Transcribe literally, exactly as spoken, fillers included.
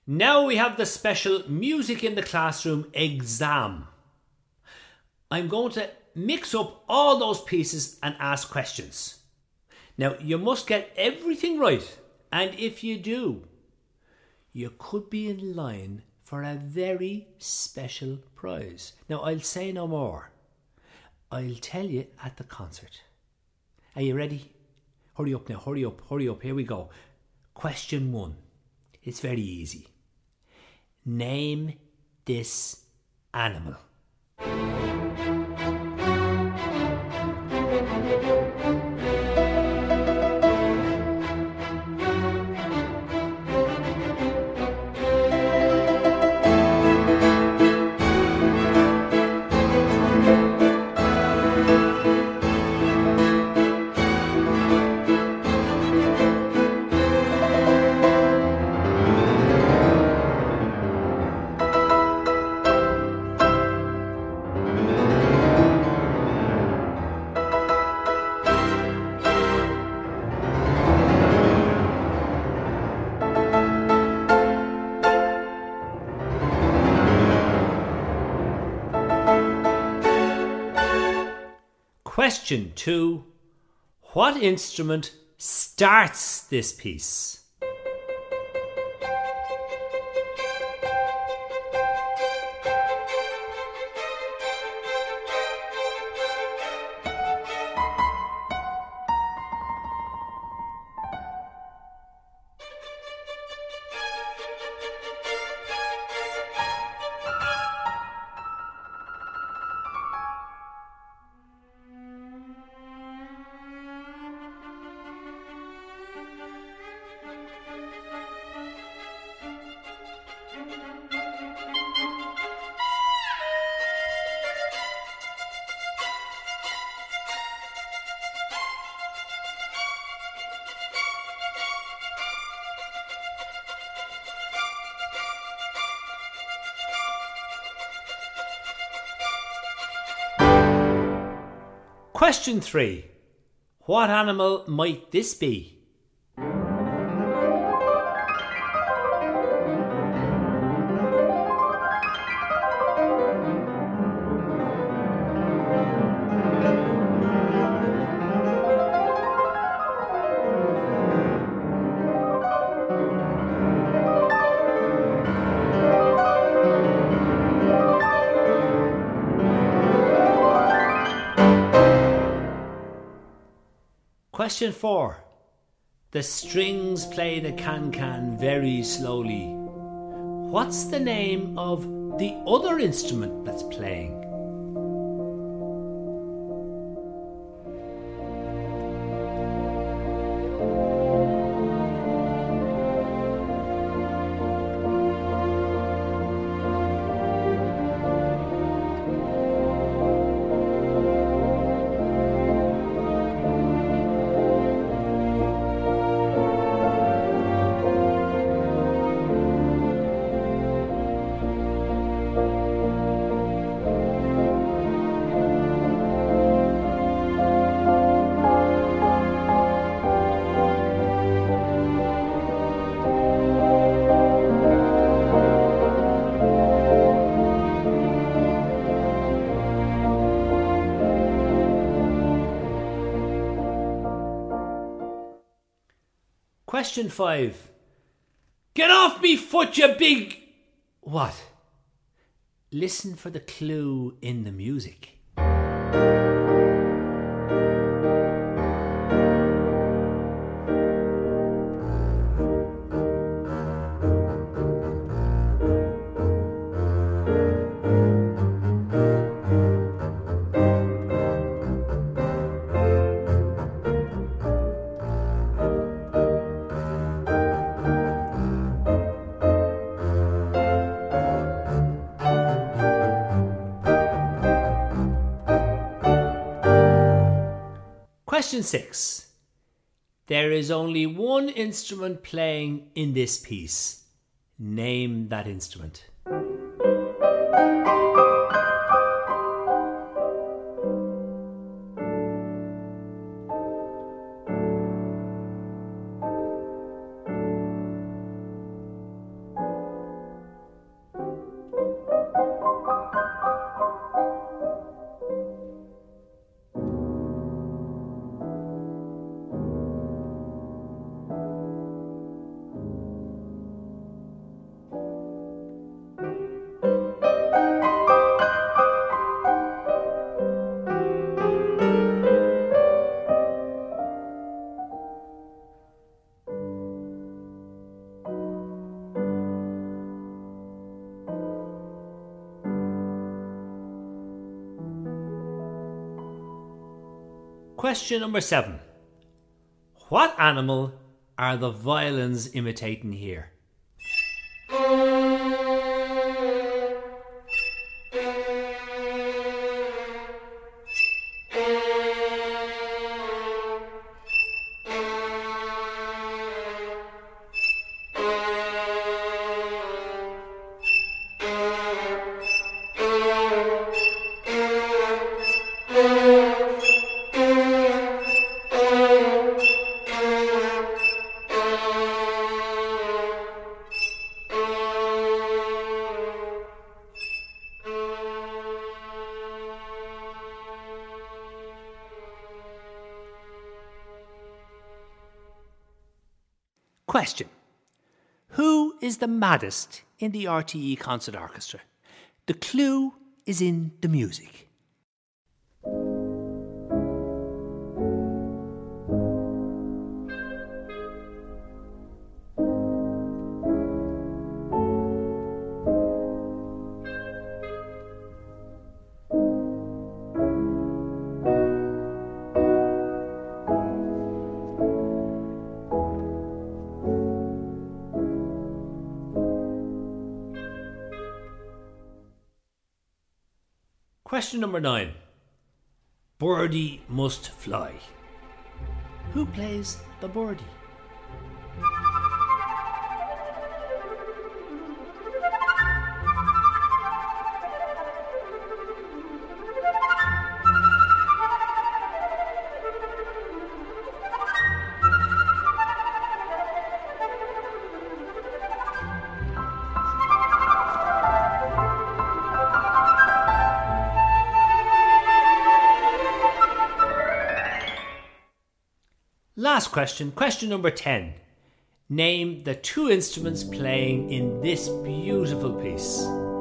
Now we have the special Music in the Classroom exam. I'm going to mix up all those pieces and ask questions. Now, you must get everything right, and if you do, you could be in line for a very special prize. Now, I'll say no more. I'll tell you at the concert. Are you ready? Hurry up now, hurry up, hurry up. Here we go. Question one. It's very easy. Name this animal. Question two. What instrument starts this piece? Question three. What animal might this be? Question four. The strings play the can-can very slowly. What's the name of the other instrument that's playing? Question five. Get off me foot, you big... What? Listen for the clue in the music. Question six. There is only one instrument playing in this piece. Name that instrument. Question number seven. What animal are the violins imitating here? Question. Who is the maddest in the R T E Concert Orchestra? The clue is in the music. Question number nine. Birdie must fly. Who plays the birdie? Last question, question number ten. Name the two instruments playing in this beautiful piece.